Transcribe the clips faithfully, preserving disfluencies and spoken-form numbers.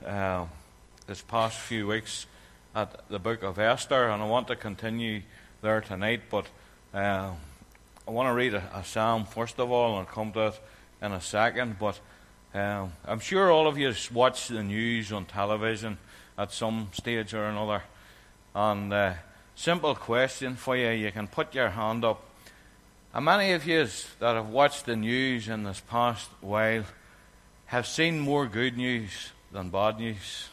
uh, this past few weeks at the book of Esther, and I want to continue there tonight, but uh, I want to read a, a psalm first of all, and I'll come to it in a second. But uh, I'm sure all of you watch the news on television at some stage or another, and uh, simple question for you, you can put your hand up. How many of you that have watched the news in this past while have seen more good news than bad news?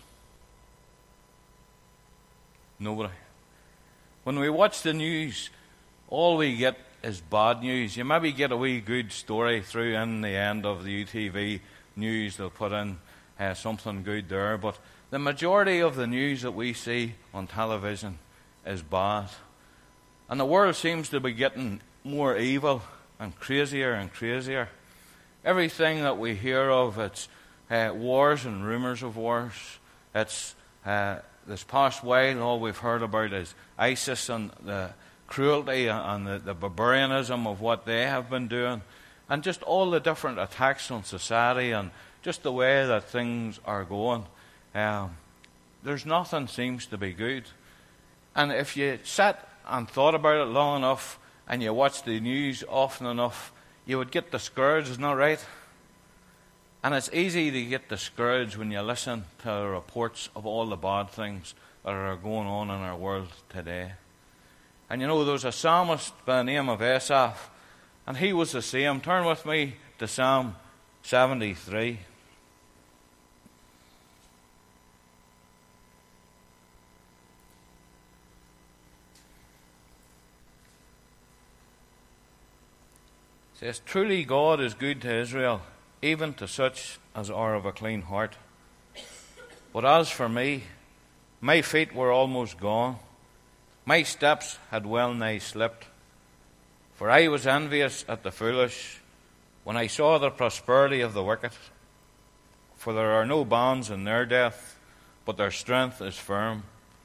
Nobody. When we watch the news, all we get is bad news. You maybe get a wee good story through in the end of the U T V news. They'll put in uh, something good there. But the majority of the news that we see on television is bad. And the world seems to be getting more evil and crazier and crazier. Everything that we hear of, it's uh, wars and rumours of wars. It's uh, this past while, all we've heard about is ISIS and the cruelty and the, the barbarianism of what they have been doing, and just all the different attacks on society and just the way that things are going. Um, there's nothing seems to be good. And if you sat and thought about it long enough, and you watch the news often enough, you would get discouraged, isn't that right? And it's easy to get discouraged when you listen to the reports of all the bad things that are going on in our world today. And you know, there was a psalmist by the name of Asaph, and he was the same. Turn with me to Psalm seventy-three. It says, "Truly God is good to Israel, even to such as are of a clean heart. But as for me, my feet were almost gone. My steps had well nigh slipped. For I was envious at the foolish when I saw the prosperity of the wicked. For there are no bonds in their death, but their strength is firm.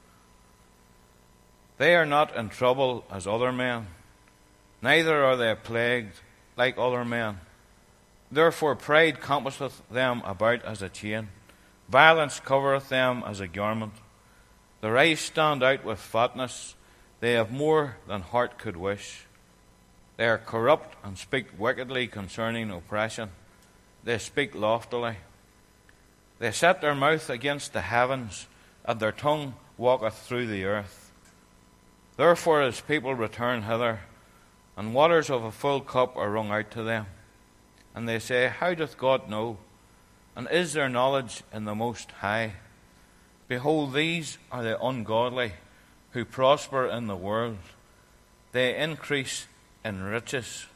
They are not in trouble as other men, neither are they plagued like other men. Therefore pride compasseth them about as a chain, violence covereth them as a garment. Their eyes stand out with fatness, they have more than heart could wish. They are corrupt and speak wickedly concerning oppression. They speak loftily. They set their mouth against the heavens, and their tongue walketh through the earth. Therefore his people return hither, and waters of a full cup are wrung out to them. And they say, How doth God know? And is there knowledge in the Most High? Behold, these are the ungodly, who prosper in the world. They increase in riches.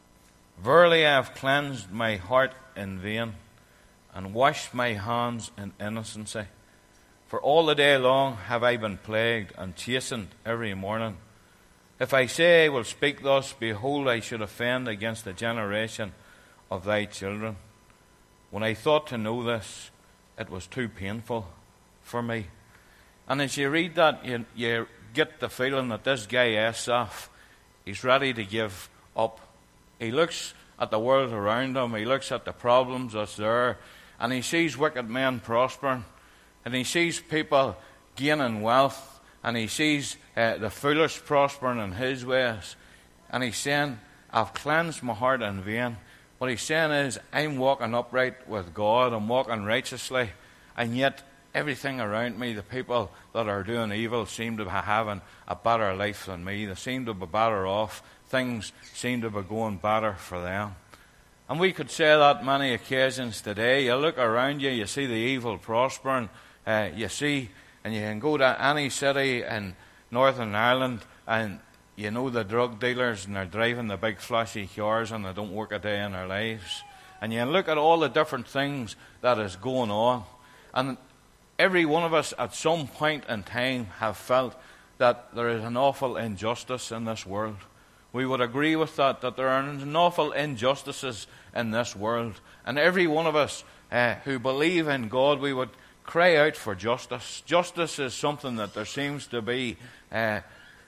Verily I have cleansed my heart in vain, and washed my hands in innocency. For all the day long have I been plagued and chastened every morning. If I say I will speak thus, behold, I should offend against the generation of thy children. When I thought to know this, it was too painful for me." And as you read that, you, you get the feeling that this guy Asaph, he's ready to give up. He looks at the world around him, he looks at the problems that's there, and he sees wicked men prospering, and he sees people gaining wealth, and he sees uh, the foolish prospering in his ways. And he's saying, I've cleansed my heart in vain. What he's saying is, I'm walking upright with God, I'm walking righteously, and yet everything around me, the people that are doing evil, seem to be having a better life than me. They seem to be better off. Things seem to be going better for them. And we could say that many occasions today. You look around you, you see the evil prospering. Uh, you see, and you can go to any city in Northern Ireland, and you know the drug dealers, and they're driving the big flashy cars, and they don't work a day in their lives. And you can look at all the different things that is going on. And every one of us at some point in time have felt that there is an awful injustice in this world. We would agree with that, that there are an awful injustices in this world. And every one of us uh, who believe in God, we would cry out for justice. Justice is something that there seems to be uh,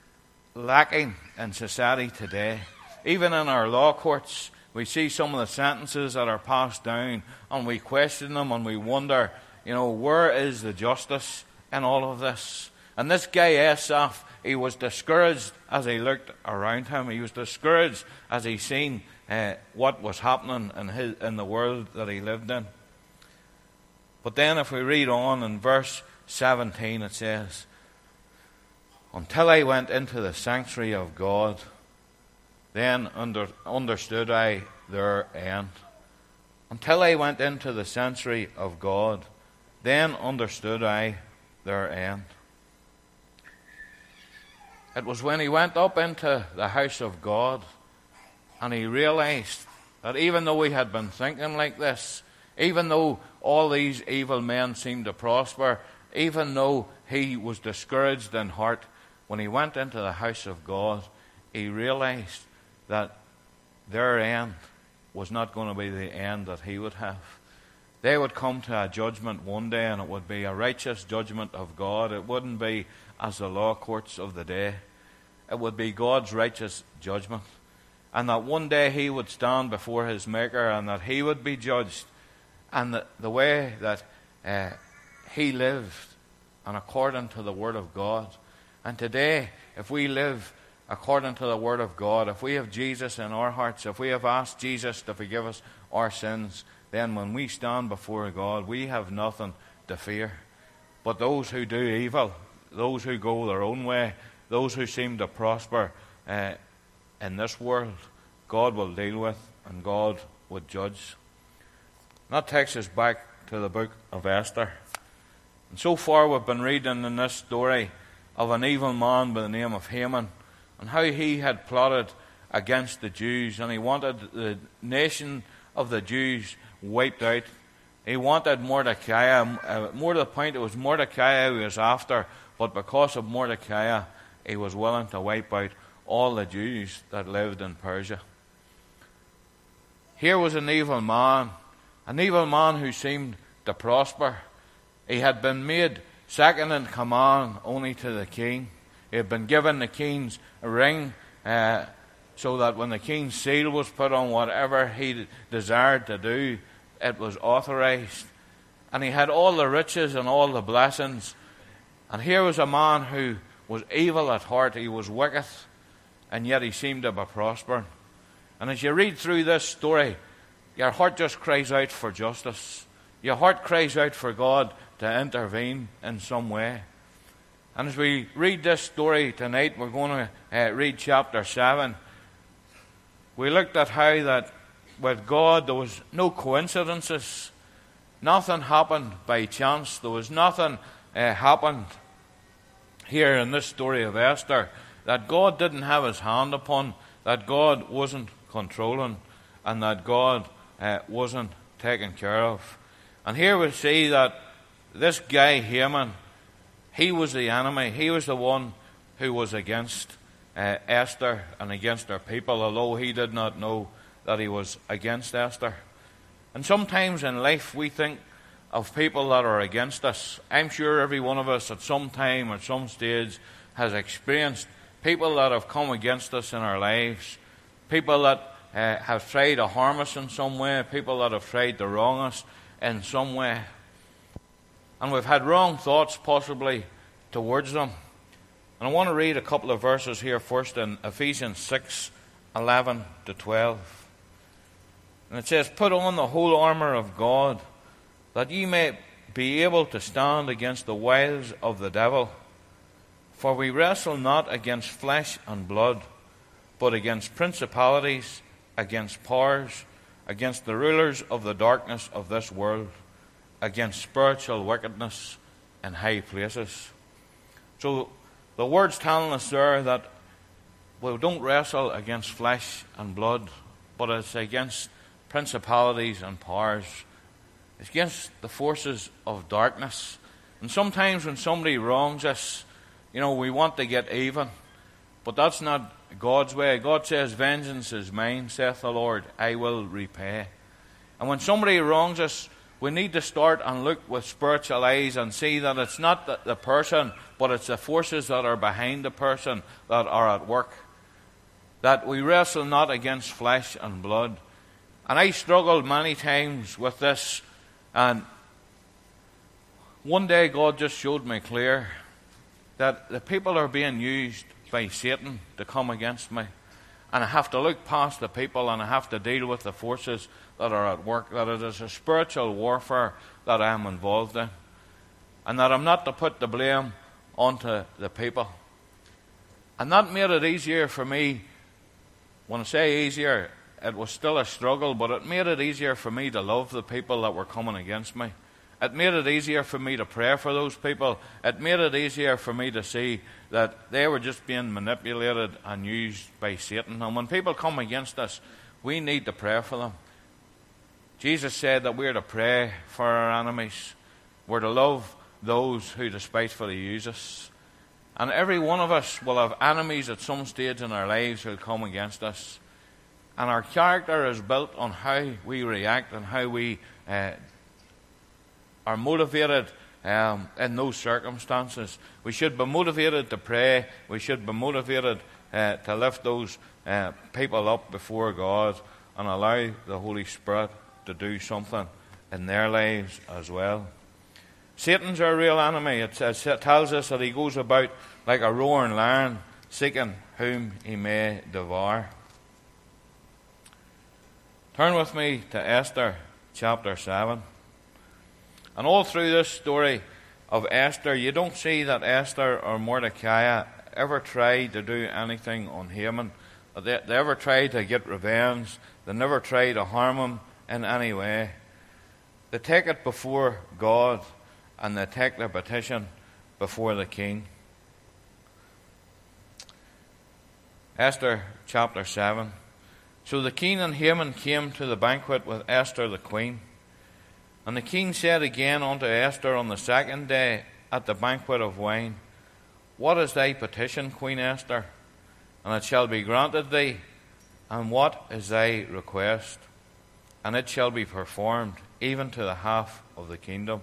lacking in society today. Even in our law courts, we see some of the sentences that are passed down, and we question them, and we wonder, you know, where is the justice in all of this? And this guy Asaph, he was discouraged as he looked around him. He was discouraged as he seen uh, what was happening in, his, in the world that he lived in. But then if we read on in verse seventeen, it says, until I went into the sanctuary of God, then under, understood I their end. Until I went into the sanctuary of God, then understood I their end. It was when he went up into the house of God and he realized that even though he had been thinking like this, even though all these evil men seemed to prosper, even though he was discouraged in heart, when he went into the house of God, he realized that their end was not going to be the end that he would have. They would come to a judgment one day, and it would be a righteous judgment of God. It wouldn't be as the law courts of the day. It would be God's righteous judgment. And that one day he would stand before his Maker, and that he would be judged. And the, the way that uh, he lived, and according to the Word of God. And today, if we live according to the Word of God, if we have Jesus in our hearts, if we have asked Jesus to forgive us our sins, then when we stand before God, we have nothing to fear. But those who do evil, those who go their own way, those who seem to prosper uh, in this world, God will deal with, and God would judge. And that takes us back to the book of Esther. And so far we've been reading in this story of an evil man by the name of Haman, and how he had plotted against the Jews, and he wanted the nation of the Jews wiped out. He wanted Mordecai, uh, more to the point, it was Mordecai he was after, but because of Mordecai, he was willing to wipe out all the Jews that lived in Persia. Here was an evil man, an evil man who seemed to prosper. He had been made second in command only to the king. He had been given the king's ring uh, so that when the king's seal was put on whatever he desired to do, it was authorized. And he had all the riches and all the blessings. And here was a man who was evil at heart. He was wicked, and yet he seemed to be prospering. And as you read through this story, your heart just cries out for justice. Your heart cries out for God to intervene in some way. And as we read this story tonight, we're going to uh, read chapter seven. We looked at how that with God there was no coincidences. Nothing happened by chance. There was nothing uh, happened here in this story of Esther that God didn't have his hand upon, that God wasn't controlling, and that God uh, wasn't taken care of. And here we see that this guy Haman, he was the enemy. He was the one who was against uh, Esther and against her people, although he did not know that he was against Esther. And sometimes in life we think of people that are against us. I'm sure every one of us at some time, at some stage, has experienced people that have come against us in our lives, people that uh, have tried to harm us in some way, people that have tried to wrong us in some way. And we've had wrong thoughts possibly towards them. And I want to read a couple of verses here first in Ephesians six, eleven to twelve. And it says, "Put on the whole armour of God, that ye may be able to stand against the wiles of the devil. For we wrestle not against flesh and blood, but against principalities, against powers, against the rulers of the darkness of this world, against spiritual wickedness in high places." So the word's telling us there that we don't wrestle against flesh and blood, but it's against principalities and powers. It's against the forces of darkness. And sometimes when somebody wrongs us, you know, we want to get even. But that's not God's way. God says, "Vengeance is mine, saith the Lord, I will repay." And when somebody wrongs us, we need to start and look with spiritual eyes and see that it's not the, the person, but it's the forces that are behind the person that are at work. That we wrestle not against flesh and blood. And I struggled many times with this. And One day God just showed me clear that the people are being used by Satan to come against me. And I have to look past the people and I have to deal with the forces that are at work, that it is a spiritual warfare that I am involved in. And that I'm not to put the blame onto the people. And that made it easier for me. When I say easier, it was still a struggle, but it made it easier for me to love the people that were coming against me. It made it easier for me to pray for those people. It made it easier for me to see that they were just being manipulated and used by Satan. And when people come against us, we need to pray for them. Jesus said that we're to pray for our enemies. We're to love those who despitefully use us. And every one of us will have enemies at some stage in our lives who will come against us. And our character is built on how we react and how we uh, are motivated um, in those circumstances. We should be motivated to pray. We should be motivated uh, to lift those uh, people up before God and allow the Holy Spirit to do something in their lives as well. Satan's our real enemy. It, it tells us that he goes about like a roaring lion, seeking whom he may devour. Turn with me to Esther chapter seven. And all through this story of Esther, you don't see that Esther or Mordecai ever tried to do anything on Haman. They, they ever tried to get revenge. They never tried to harm him in any way. They take it before God and they take their petition before the king. Esther chapter seven. So the king and Haman came to the banquet with Esther the queen. And the king said again unto Esther on the second day at the banquet of wine, What is thy petition, Queen Esther? And it shall be granted thee. And what is thy request? And it shall be performed, even to the half of the kingdom.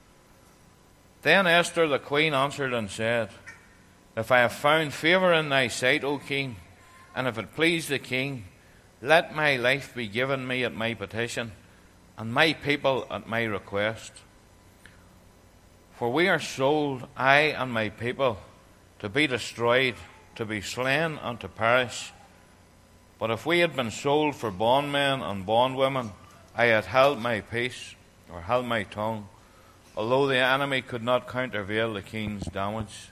Then Esther the queen answered and said, If I have found favour in thy sight, O king, and if it please the king, let my life be given me at my petition, and my people at my request. For we are sold, I and my people, to be destroyed, to be slain, and to perish. But if we had been sold for bondmen and bondwomen, I had held my peace, or held my tongue, although the enemy could not countervail the king's damage.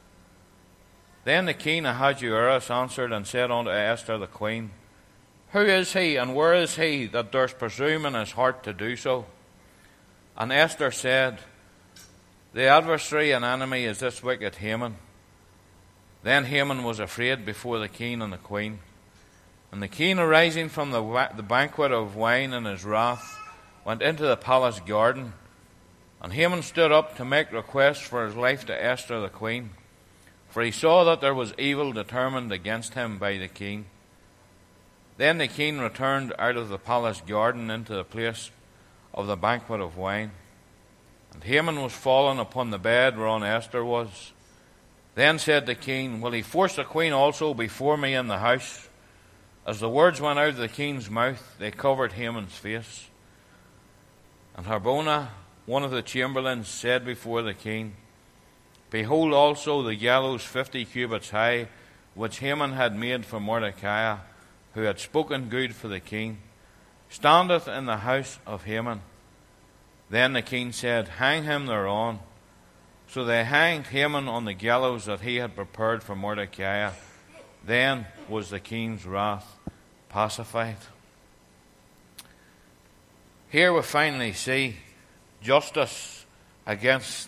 Then the king Ahasuerus answered and said unto Esther the queen, Who is he, and where is he, that durst presume in his heart to do so? And Esther said, The adversary and enemy is this wicked Haman. Then Haman was afraid before the king and the queen. And the king, arising from the, wa- the banquet of wine in his wrath, went into the palace garden. And Haman stood up to make request for his life to Esther the queen, for he saw that there was evil determined against him by the king. Then the king returned out of the palace garden into the place of the banquet of wine. And Haman was fallen upon the bed whereon Esther was. Then said the king, Will he force the queen also before me in the house? As the words went out of the king's mouth, they covered Haman's face. And Harbona, one of the chamberlains, said before the king, Behold also the gallows fifty cubits high, which Haman had made for Mordecai, who had spoken good for the king, standeth in the house of Haman. Then the king said, Hang him thereon. So they hanged Haman on the gallows that he had prepared for Mordecai. Then was the king's wrath pacified. Here we finally see justice against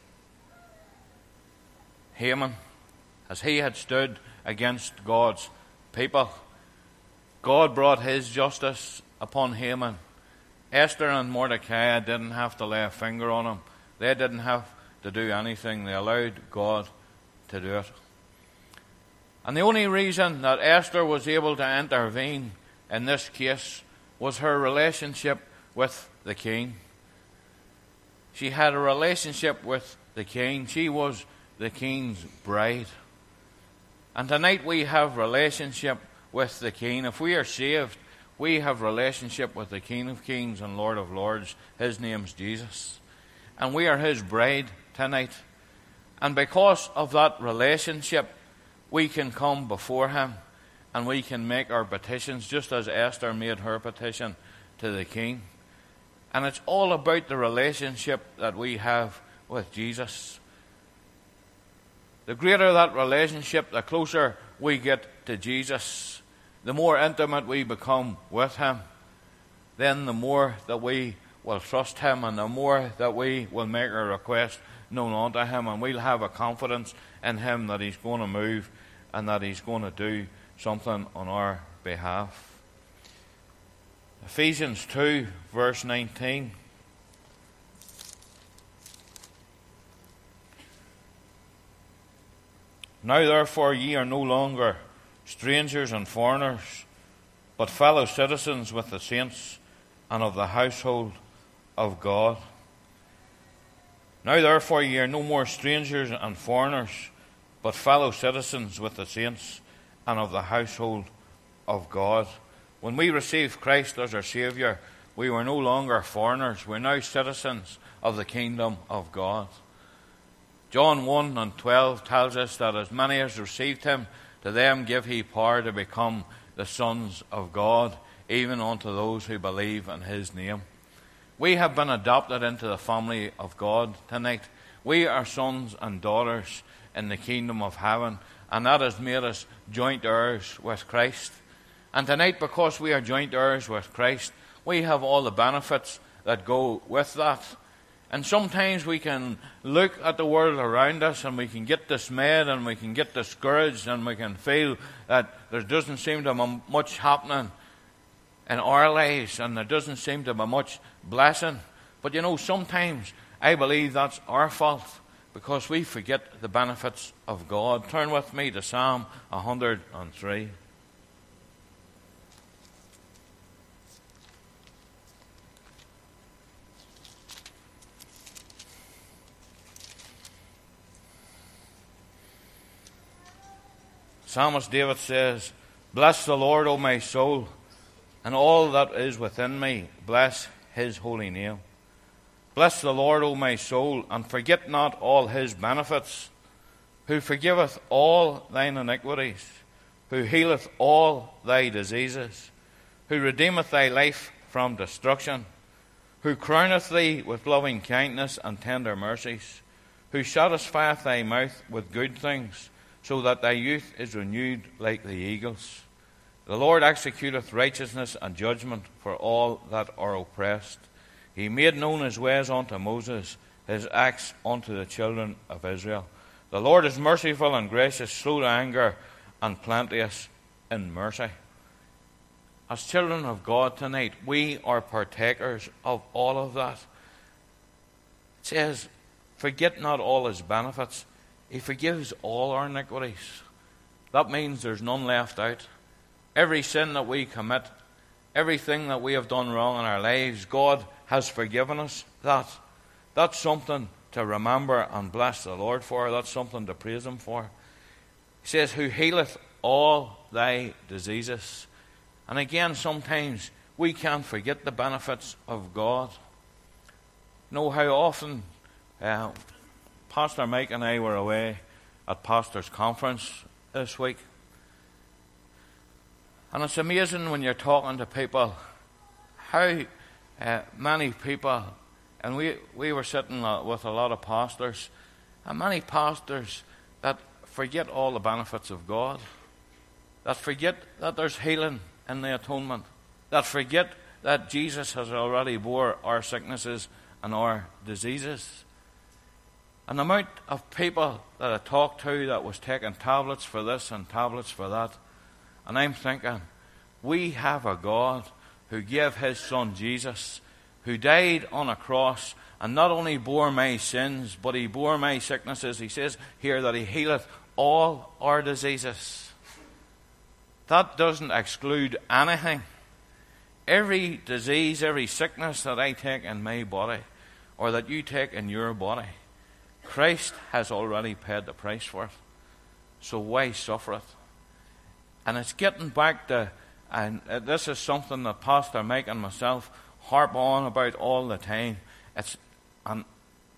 Haman, as he had stood against God's people. God brought his justice upon Haman. Esther and Mordecai didn't have to lay a finger on him. They didn't have to do anything. They allowed God to do it. And the only reason that Esther was able to intervene in this case was her relationship with the king. She had a relationship with the king. She was the king's bride. And tonight we have relationship with the king. If we are saved, we have relationship with the King of Kings and Lord of Lords. His name's Jesus. and we are his bride tonight. And because of that relationship, we can come before him and we can make our petitions just as Esther made her petition to the king. And it's all about the relationship that we have with Jesus. The greater that relationship, the closer we get to Jesus, the more intimate we become with him, then the more that we will trust him and the more that we will make our request known unto him, and we'll have a confidence in him that he's going to move and that he's going to do something on our behalf. Ephesians two, verse nineteen. Now therefore ye are no longer strangers and foreigners, but fellow citizens with the saints and of the household of God. Now therefore ye are no more strangers and foreigners, but fellow citizens with the saints and of the household of God. When we received Christ as our Saviour, we were no longer foreigners. We're now citizens of the kingdom of God. John one and twelve tells us that as many as received him, to them give he power to become the sons of God, even unto those who believe in his name. We have been adopted into the family of God tonight. We are sons and daughters in the kingdom of heaven, and that has made us joint heirs with Christ. And tonight, because we are joint heirs with Christ, we have all the benefits that go with that. And sometimes we can look at the world around us and we can get dismayed and we can get discouraged and we can feel that there doesn't seem to be much happening in our lives and there doesn't seem to be much blessing. But you know, sometimes I believe that's our fault because we forget the benefits of God. Turn with me to Psalm one hundred three. Psalmist David says, "Bless the Lord, O my soul, and all that is within me, bless his holy name. Bless the Lord, O my soul, and forget not all his benefits, who forgiveth all thine iniquities, who healeth all thy diseases, who redeemeth thy life from destruction, who crowneth thee with loving kindness and tender mercies, who satisfieth thy mouth with good things, so that thy youth is renewed like the eagles. The Lord executeth righteousness and judgment for all that are oppressed. He made known his ways unto Moses, his acts unto the children of Israel. The Lord is merciful and gracious, slow to anger, and plenteous in mercy." As children of God tonight, we are partakers of all of that. It says, forget not all his benefits. He forgives all our iniquities. That means there's none left out. Every sin that we commit, everything that we have done wrong in our lives, God has forgiven us that. That's something to remember and bless the Lord for. That's something to praise him for. He says, who healeth all thy diseases. And again, sometimes we can't forget the benefits of God. You know how often uh, Pastor Mike and I were away at Pastor's Conference this week. And it's amazing when you're talking to people how uh, many people, and we, we were sitting with a lot of pastors, and many pastors that forget all the benefits of God, that forget that there's healing in the atonement, that forget that Jesus has already bore our sicknesses and our diseases. And the amount of people that I talked to that was taking tablets for this and tablets for that. And I'm thinking, we have a God who gave his son Jesus, who died on a cross and not only bore my sins, but he bore my sicknesses. He says here that he healeth all our diseases. That doesn't exclude anything. Every disease, every sickness that I take in my body, or that you take in your body, Christ has already paid the price for it. So why suffer it? And it's getting back to, and this is something that Pastor Mike and myself harp on about all the time. It's, and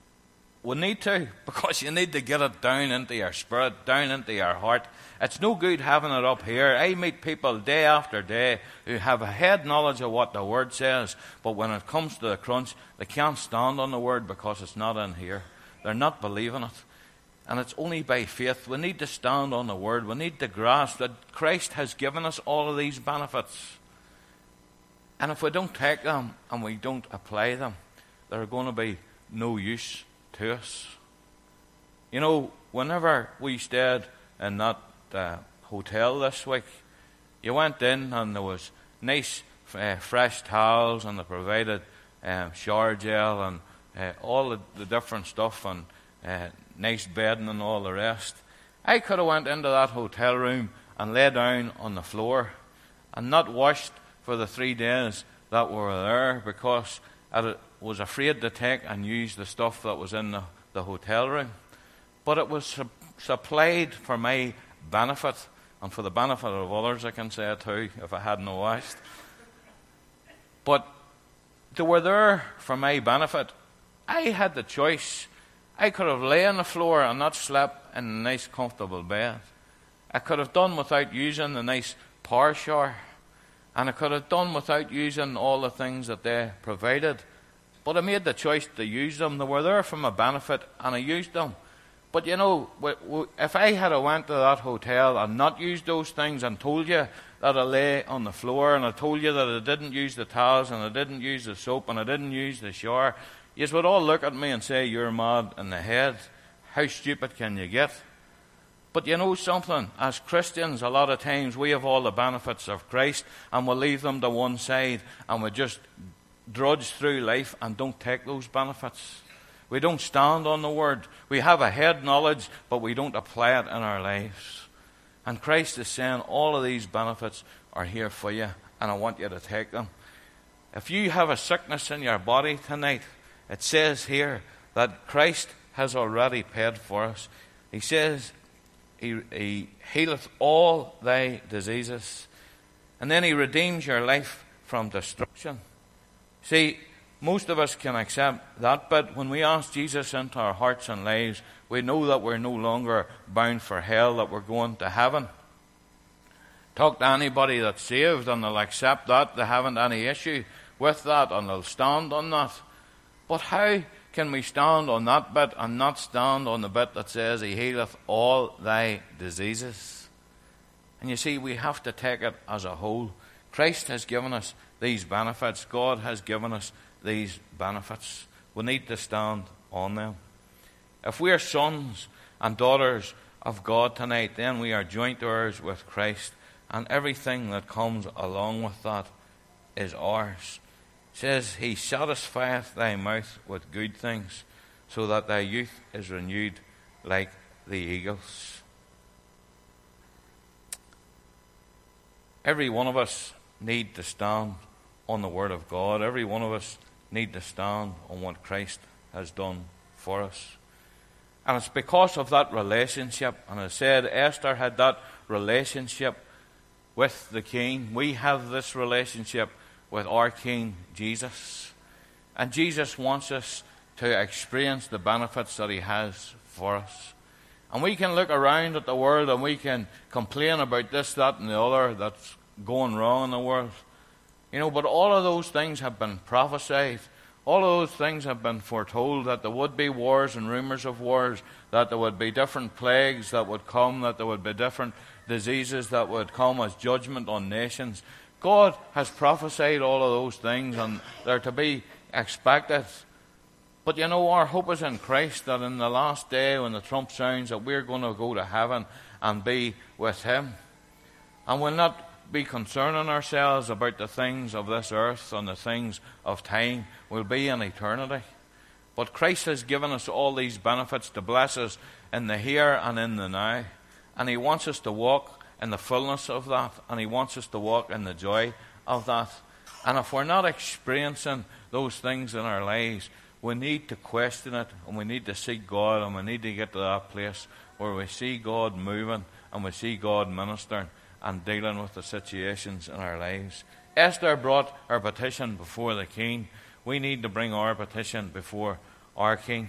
we need to, because you need to get it down into your spirit, down into your heart. It's no good having it up here. I meet people day after day who have a head knowledge of what the Word says, but when it comes to the crunch, they can't stand on the Word because it's not in here. They're not believing it. And it's only by faith. We need to stand on the Word. We need to grasp that Christ has given us all of these benefits. And if we don't take them and we don't apply them, they're going to be no use to us. You know, whenever we stayed in that uh, hotel this week, you went in and there was nice uh, fresh towels, and they provided um, shower gel and uh, all the, the different stuff, and uh, nice bedding and all the rest. I could have went into that hotel room and lay down on the floor and not washed for the three days that we were there, because I was afraid to take and use the stuff that was in the, the hotel room. But it was su- supplied for my benefit, and for the benefit of others, I can say too, if I hadn't washed. But they were there for my benefit. I had the choice. I could have lay on the floor and not slept in a nice comfortable bed. I could have done without using the nice power shower. And I could have done without using all the things that they provided. But I made the choice to use them. They were there for my benefit, and I used them. But you know, if I had went to that hotel and not used those things and told you that I lay on the floor, and I told you that I didn't use the towels, and I didn't use the soap, and I didn't use the shower, you would all look at me and say, you're mad in the head. How stupid can you get? But you know something? As Christians, a lot of times we have all the benefits of Christ, and we leave them to one side, and we just drudge through life and don't take those benefits. We don't stand on the Word. We have a head knowledge, but we don't apply it in our lives. And Christ is saying, all of these benefits are here for you, and I want you to take them. If you have a sickness in your body tonight, it says here that Christ has already paid for us. He says, He, he healeth all thy diseases. And then He redeems your life from destruction. See, most of us can accept that, but when we ask Jesus into our hearts and lives, we know that we're no longer bound for hell, that we're going to heaven. Talk to anybody that's saved and they'll accept that. They haven't any issue with that, and they'll stand on that. But how can we stand on that bit and not stand on the bit that says He healeth all thy diseases? And you see, we have to take it as a whole. Christ has given us these benefits. God has given us these benefits. We need to stand on them. If we are sons and daughters of God tonight, then we are joint heirs with Christ, and everything that comes along with that is ours. It says, He satisfieth thy mouth with good things, so that thy youth is renewed like the eagles. Every one of us need to stand on the Word of God. Every one of us need to stand on what Christ has done for us. And it's because of that relationship. And I said Esther had that relationship with the King. We have this relationship with our King Jesus. And Jesus wants us to experience the benefits that He has for us. And we can look around at the world and we can complain about this, that and the other that's going wrong in the world. You know, but all of those things have been prophesied. All of those things have been foretold, that there would be wars and rumors of wars, that there would be different plagues that would come, that there would be different diseases that would come as judgment on nations. God has prophesied all of those things, and they're to be expected. But you know, our hope is in Christ, that in the last day when the trump sounds, that we're going to go to heaven and be with Him. And we'll not be concerning ourselves about the things of this earth and the things of time. We'll be in eternity. But Christ has given us all these benefits to bless us in the here and in the now. And He wants us to walk in the fullness of that. And He wants us to walk in the joy of that. And if we're not experiencing those things in our lives, we need to question it, and we need to seek God, and we need to get to that place where we see God moving and we see God ministering and dealing with the situations in our lives. Esther brought her petition before the King. We need to bring our petition before our King.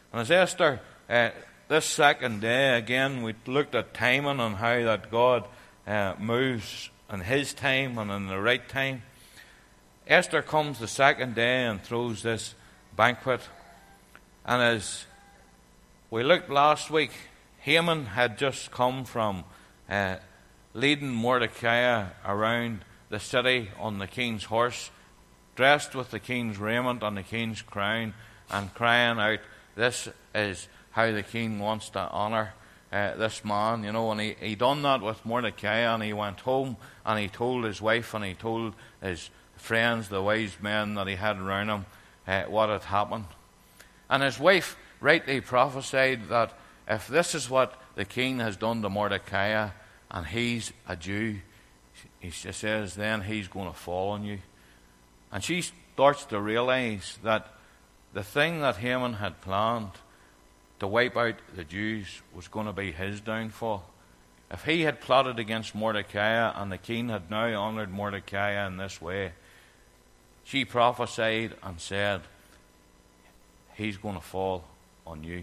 And as Esther, uh, this second day, again, we looked at timing and how that God uh, moves in His time and in the right time. Esther comes the second day and throws this banquet. And as we looked last week, Haman had just come from uh, leading Mordecai around the city on the king's horse, dressed with the king's raiment and the king's crown, and crying out, this is how the king wants to honour uh, this man. You know, and he, he done that with Mordecai, and he went home and he told his wife and he told his friends, the wise men that he had around him, uh, what had happened. And his wife rightly prophesied that if this is what the king has done to Mordecai, and he's a Jew, he says, then he's going to fall on you. And she starts to realize that the thing that Haman had planned to wipe out the Jews was going to be his downfall. If he had plotted against Mordecai and the king had now honoured Mordecai in this way, she prophesied and said, he's going to fall on you.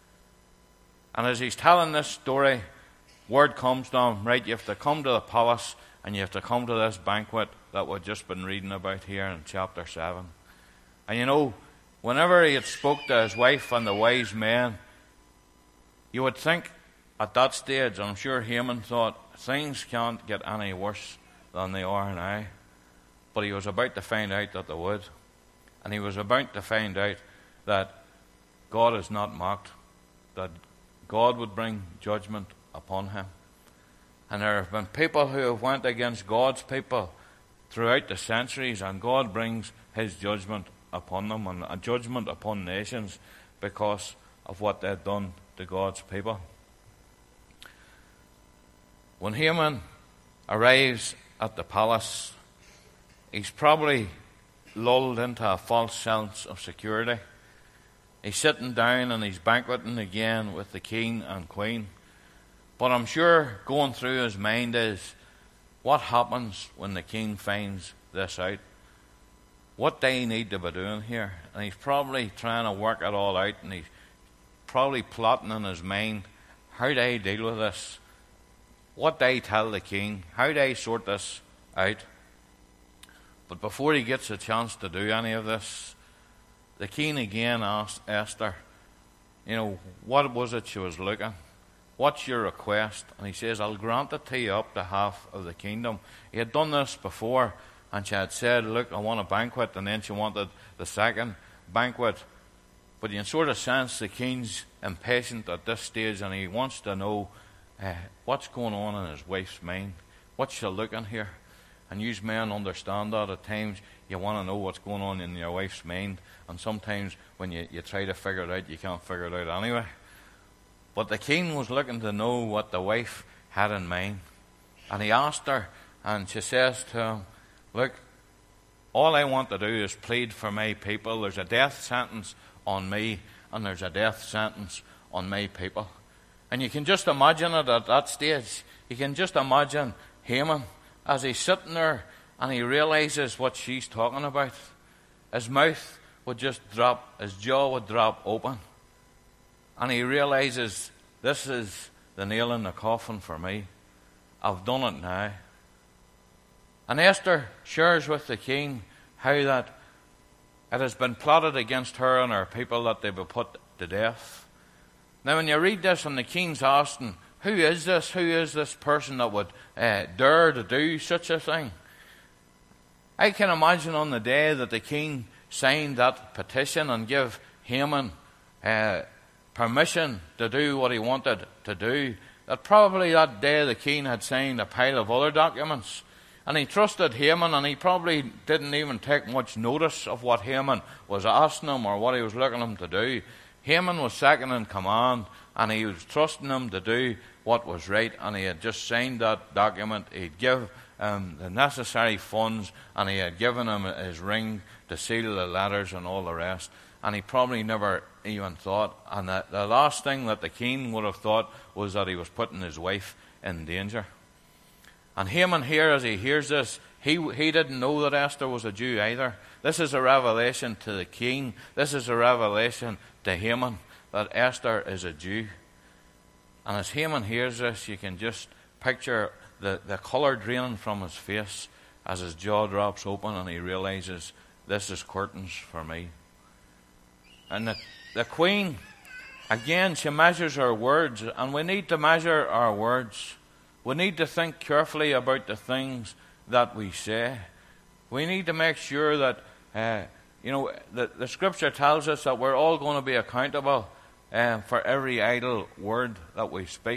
And as he's telling this story, word comes to him, right, you have to come to the palace and you have to come to this banquet that we've just been reading about here in chapter seven. And you know, whenever he had spoke to his wife and the wise men, you would think at that stage, I'm sure Haman thought, things can't get any worse than they are now. But he was about to find out that they would. And he was about to find out that God is not mocked, that God would bring judgment upon him. And there have been people who have went against God's people throughout the centuries, and God brings His judgment upon them, and a judgment upon nations because of what they've done to God's people. When Haman arrives at the palace, he's probably lulled into a false sense of security. He's sitting down and he's banqueting again with the king and queen. But I'm sure going through his mind is, what happens when the king finds this out? What do he need to be doing here? And he's probably trying to work it all out, and he's probably plotting in his mind, how do I deal with this? What do I tell the king? How do I sort this out? But before he gets a chance to do any of this, the king again asked Esther, you know, what was it she was looking? What's your request? And he says, I'll grant it to you up to half of the kingdom. He had done this before, and she had said, look, I want a banquet, and then she wanted the second banquet. But you can sort of sense the king's impatient at this stage, and he wants to know uh, what's going on in his wife's mind. What's she looking here? And you men understand that at times you want to know what's going on in your wife's mind, and sometimes when you, you try to figure it out, you can't figure it out anyway. But the king was looking to know what the wife had in mind. And he asked her, and she says to him, look, all I want to do is plead for my people. There's a death sentence on me, and there's a death sentence on my people. And you can just imagine it at that stage. You can just imagine Haman as he's sitting there and he realizes what she's talking about. His mouth would just drop, his jaw would drop open. And he realizes, this is the nail in the coffin for me. I've done it now. And Esther shares with the king how that it has been plotted against her and her people that they be put to death. Now when you read this and the king's asking, who is this? Who is this person that would uh, dare to do such a thing? I can imagine on the day that the king signed that petition and give Haman uh, permission to do what he wanted to do, that probably that day the king had signed a pile of other documents, and he trusted Haman, and he probably didn't even take much notice of what Haman was asking him or what he was looking him to do. Haman was second in command, and he was trusting him to do what was right, and he had just signed that document. He'd give um, the necessary funds, and he had given him his ring to seal the letters and all the rest. And he probably never even thought, and the, the last thing that the king would have thought was that he was putting his wife in danger. And Haman here, as he hears this, he, he didn't know that Esther was a Jew either. This is a revelation to the king. This is a revelation to Haman, that Esther is a Jew. And as Haman hears this, you can just picture the, the colour draining from his face as his jaw drops open and he realises, this is curtains for me. And the, the queen, again, she measures her words, and we need to measure our words. We need to think carefully about the things that we say. We need to make sure that, uh, you know, the, the scripture tells us that we're all going to be accountable uh, for every idle word that we speak.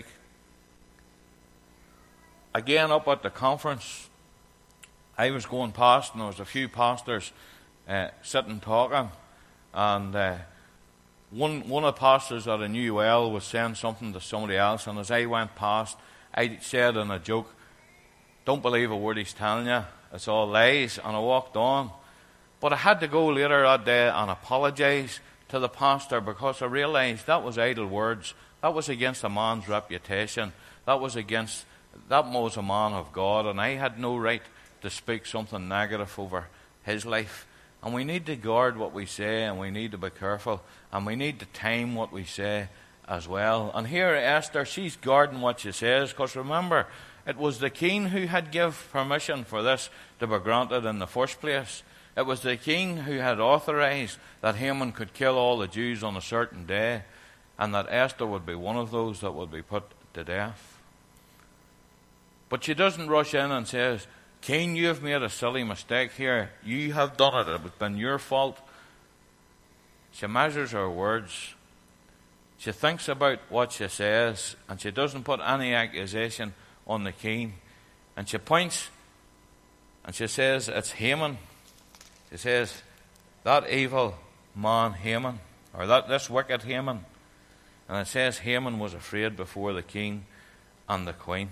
Again, up at the conference, I was going past and there was a few pastors uh, sitting talking, and uh, one one of the pastors that I knew well was saying something to somebody else, and as I went past, I said in a joke, don't believe a word he's telling you, it's all lies, and I walked on. But I had to go later that day and apologise to the pastor, because I realised that was idle words. That was against a man's reputation. That was against, that was a man of God, and I had no right to speak something negative over his life. And we need to guard what we say, and we need to be careful, and we need to time what we say as well. And here Esther, she's guarding what she says, because remember, it was the king who had given permission for this to be granted in the first place. It was the king who had authorized that Haman could kill all the Jews on a certain day, and that Esther would be one of those that would be put to death. But she doesn't rush in and says, King, you have made a silly mistake here. You have done it. It's been your fault. She measures her words. She thinks about what she says, and she doesn't put any accusation on the king. And she points and she says, it's Haman. She says, that evil man Haman, or that this wicked Haman. And it says Haman was afraid before the king and the queen.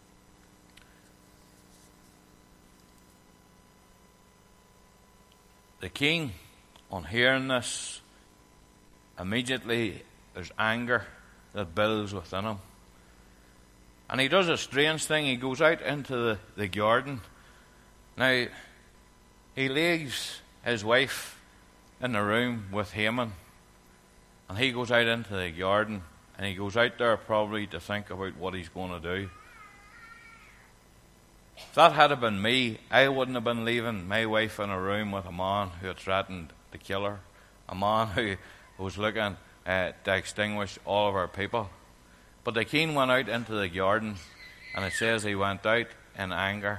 The king, on hearing this, immediately there's anger that builds within him. And he does a strange thing. He goes out into the, the garden. Now, he leaves his wife in the room with Haman. And he goes out into the garden. And he goes out there probably to think about what he's going to do. If that had been me, I wouldn't have been leaving my wife in a room with a man who had threatened to kill her. A man who was looking uh, to extinguish all of our people. But the king went out into the garden, and it says he went out in anger.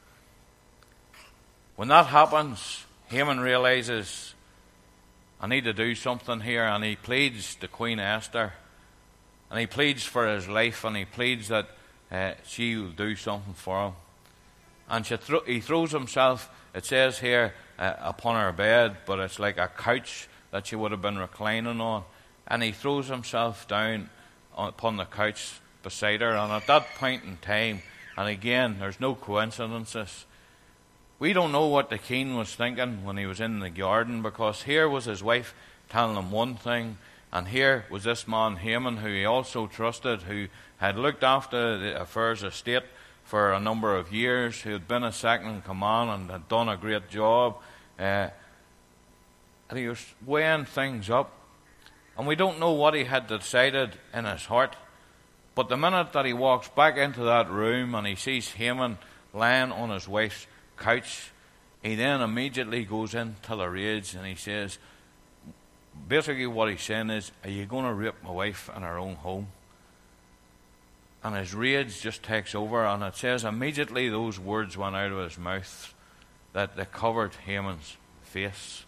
When that happens, Haman realizes, I need to do something here, and he pleads to Queen Esther, and he pleads for his life, and he pleads that uh, she will do something for him. And she th- he throws himself, it says here, uh, upon her bed, but it's like a couch that she would have been reclining on, and he throws himself down upon the couch beside her. And at that point in time, and again, there's no coincidences, we don't know what the king was thinking when he was in the garden, because here was his wife telling him one thing, and here was this man Haman, who he also trusted, who had looked after the affairs of state for a number of years, who had been a second in command and had done a great job. Uh, and he was weighing things up. And we don't know what he had decided in his heart. But the minute that he walks back into that room and he sees Haman lying on his wife's couch, he then immediately goes into the rage, and he says, basically what he's saying is, are you going to rape my wife in her own home? And his rage just takes over, and it says immediately those words went out of his mouth that they covered Haman's face.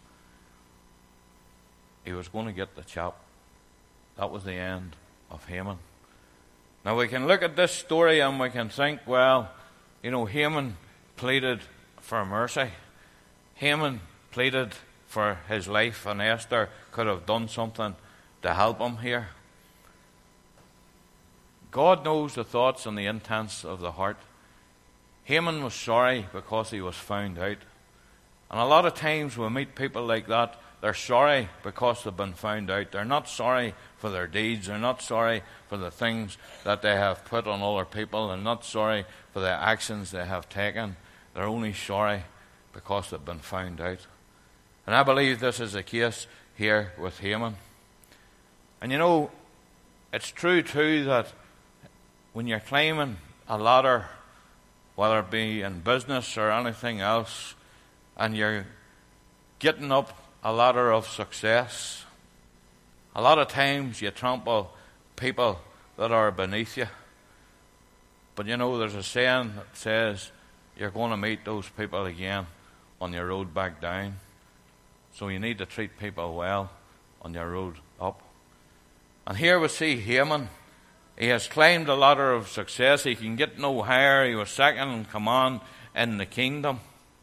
He was going to get the chop. That was the end of Haman. Now we can look at this story and we can think, well, you know, Haman pleaded for mercy. Haman pleaded for his life, and Esther could have done something to help him here. God knows the thoughts and the intents of the heart. Haman was sorry because he was found out. And a lot of times we meet people like that, they're sorry because they've been found out. They're not sorry for their deeds. They're not sorry for the things that they have put on other people. They're not sorry for the actions they have taken. They're only sorry because they've been found out. And I believe this is the case here with Haman. And you know, it's true too that when you're climbing a ladder, whether it be in business or anything else, and you're getting up a ladder of success, a lot of times you trample people that are beneath you. But you know, there's a saying that says you're going to meet those people again on your road back down. So you need to treat people well on your road up. And here we see Haman. He has climbed the ladder of success. He can get no higher. He was second in command in the kingdom.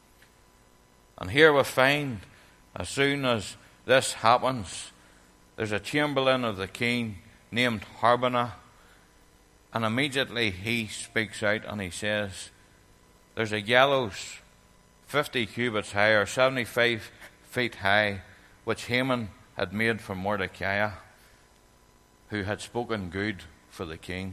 And here we find, as soon as this happens, there's a chamberlain of the king named Harbonah. And immediately he speaks out and he says, there's a gallows fifty cubits high, or seventy-five feet high, which Haman had made for Mordecai, who had spoken good for the king.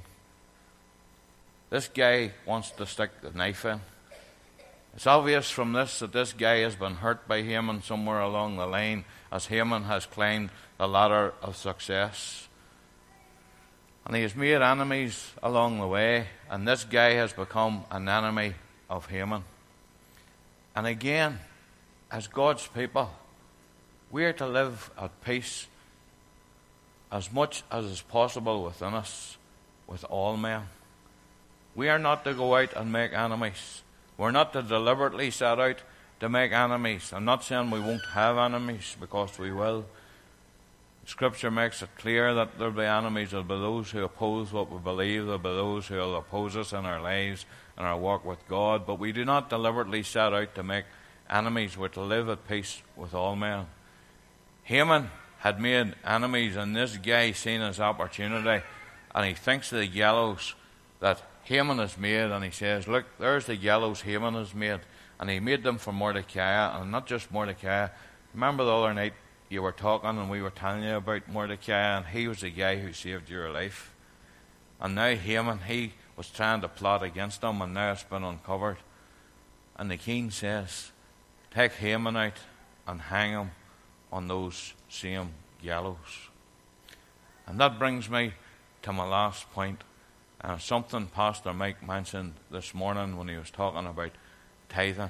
This guy wants to stick the knife in. It's obvious from this that this guy has been hurt by Haman somewhere along the line, as Haman has climbed the ladder of success. And he has made enemies along the way, and this guy has become an enemy of Haman. And again, as God's people, we are to live at peace as much as is possible within us with all men. We are not to go out and make enemies. We're not to deliberately set out to make enemies. I'm not saying we won't have enemies, because we will. Scripture makes it clear that there will be enemies. There will be those who oppose what we believe. There will be those who will oppose us in our lives and our walk with God. But we do not deliberately set out to make enemies. We're to live at peace with all men. Haman had made enemies, and this guy seen his opportunity, and he thinks of the gallows that Haman has made, and he says, look, there's the gallows Haman has made. And he made them for Mordecai, and not just Mordecai. Remember the other night you were talking and we were telling you about Mordecai, and he was the guy who saved your life. And now Haman, he was trying to plot against him, and now it's been uncovered. And the king says, take Haman out and hang him on those same gallows. And that brings me to my last point, and something Pastor Mike mentioned this morning when he was talking about tithing.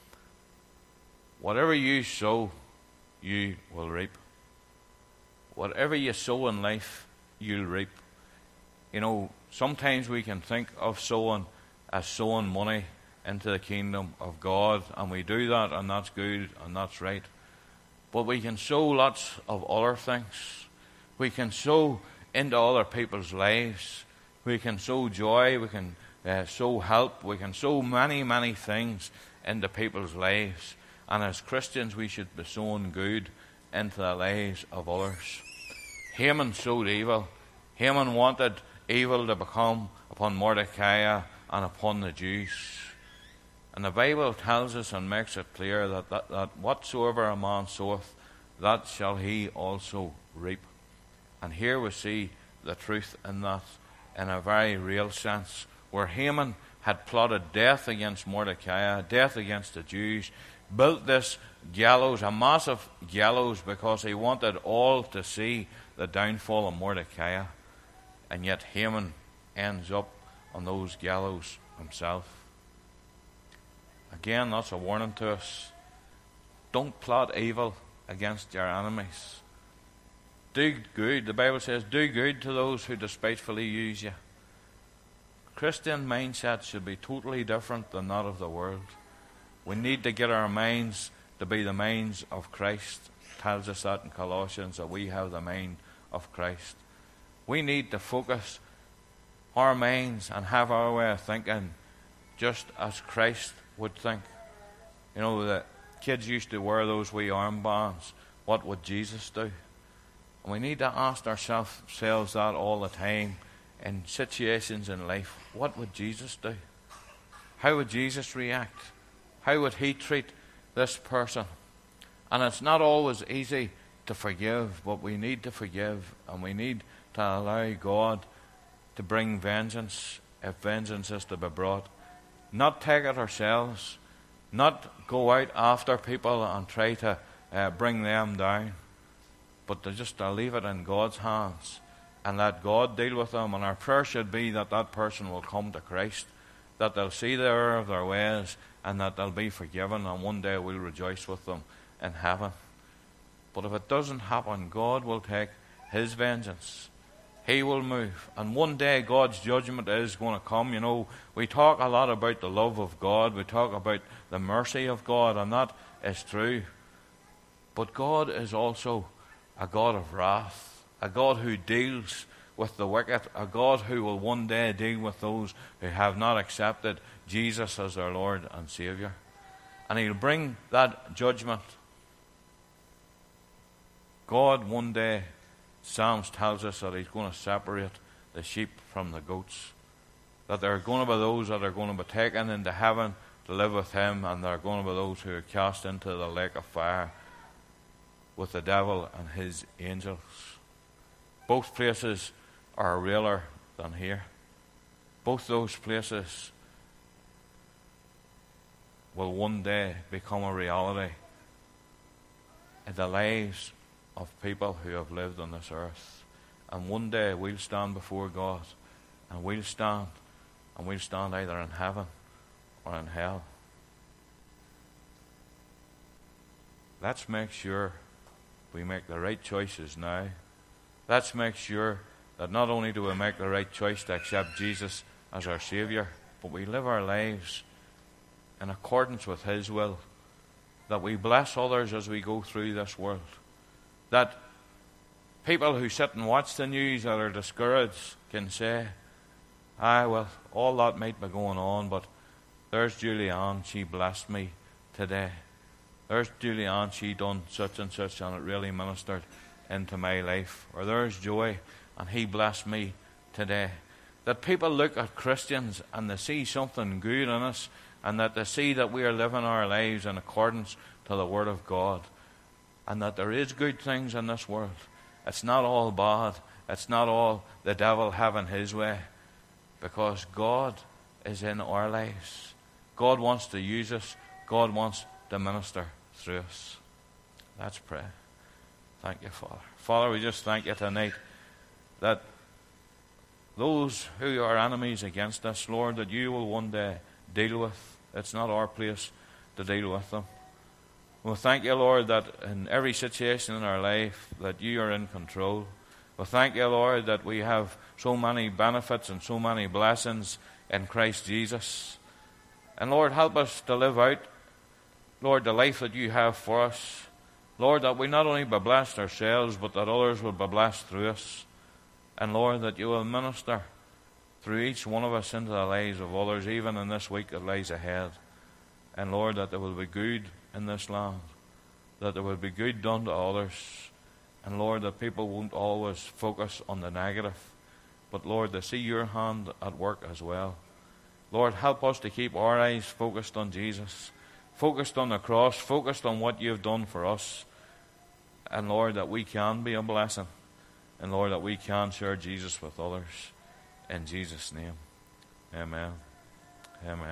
Whatever you sow, you will reap. Whatever you sow in life, you'll reap. You know, sometimes we can think of sowing as sowing money into the kingdom of God, and we do that, and that's good, and that's right. But we can sow lots of other things. We can sow into other people's lives. We can sow joy. We can uh, sow help. We can sow many, many things into people's lives. And as Christians, we should be sowing good into the lives of others. Haman sowed evil. Haman wanted evil to become upon Mordecai and upon the Jews. And the Bible tells us and makes it clear that, that, that whatsoever a man soweth, that shall he also reap. And here we see the truth in that in a very real sense, where Haman had plotted death against Mordecai, death against the Jews, built this gallows, a massive gallows, because he wanted all to see the downfall of Mordecai. And yet Haman ends up on those gallows himself. Again, that's a warning to us. Don't plot evil against your enemies. Do good. The Bible says, do good to those who despitefully use you. Christian mindset should be totally different than that of the world. We need to get our minds to be the minds of Christ. It tells us that in Colossians, that we have the mind of Christ. We need to focus our minds and have our way of thinking just as Christ would think. You know, the kids used to wear those wee armbands. What would Jesus do? And we need to ask ourselves that all the time in situations in life. What would Jesus do? How would Jesus react? How would he treat this person? And it's not always easy to forgive, but we need to forgive, and we need to allow God to bring vengeance if vengeance is to be brought. Not take it ourselves, not go out after people and try to uh, bring them down. but to just to leave it in God's hands and let God deal with them. And our prayer should be that that person will come to Christ, that they'll see the error of their ways, and that they'll be forgiven, and one day we'll rejoice with them in heaven. But if it doesn't happen, God will take his vengeance. He will move. And one day God's judgment is going to come. You know, we talk a lot about the love of God. We talk about the mercy of God, and that is true. But God is also a God of wrath, a God who deals with the wicked, a God who will one day deal with those who have not accepted Jesus as their Lord and Saviour. And he'll bring that judgment. God one day, Psalms tells us that he's going to separate the sheep from the goats. That there are going to be those that are going to be taken into heaven to live with him, and there are going to be those who are cast into the lake of fire with the devil and his angels. Both places are realer than here. Both those places will one day become a reality in the lives of people who have lived on this earth. And one day we'll stand before God, and we'll stand, and we'll stand either in heaven or in hell. Let's make sure we make the right choices now. Let's make sure that not only do we make the right choice to accept Jesus as our Saviour, but we live our lives in accordance with his will. That we bless others as we go through this world. That people who sit and watch the news that are discouraged can say, "Aye, well, all that might be going on, but there's Julianne, she blessed me today. There's Julianne, she done such and such, and it really ministered into my life." Or there's Joey, and he blessed me today. That people look at Christians and they see something good in us, and that they see that we are living our lives in accordance to the Word of God, and that there is good things in this world. It's not all bad. It's not all the devil having his way, because God is in our lives. God wants to use us. God wants to minister through us. Let's pray. Thank you, Father. Father, we just thank you tonight that those who are enemies against us, Lord, that you will one day deal with. It's not our place to deal with them. We thank you, Lord, that in every situation in our life that you are in control. We thank you, Lord, that we have so many benefits and so many blessings in Christ Jesus. And Lord, help us to live out, Lord, the life that you have for us. Lord, that we not only be blessed ourselves, but that others will be blessed through us. And Lord, that you will minister through each one of us into the lives of others, even in this week that lies ahead. And Lord, that there will be good in this land, that there will be good done to others. And Lord, that people won't always focus on the negative, but Lord, they see your hand at work as well. Lord, help us to keep our eyes focused on Jesus, focused on the cross, focused on what you've done for us. And Lord, that we can be a blessing. And Lord, that we can share Jesus with others. In Jesus' name, amen. Amen.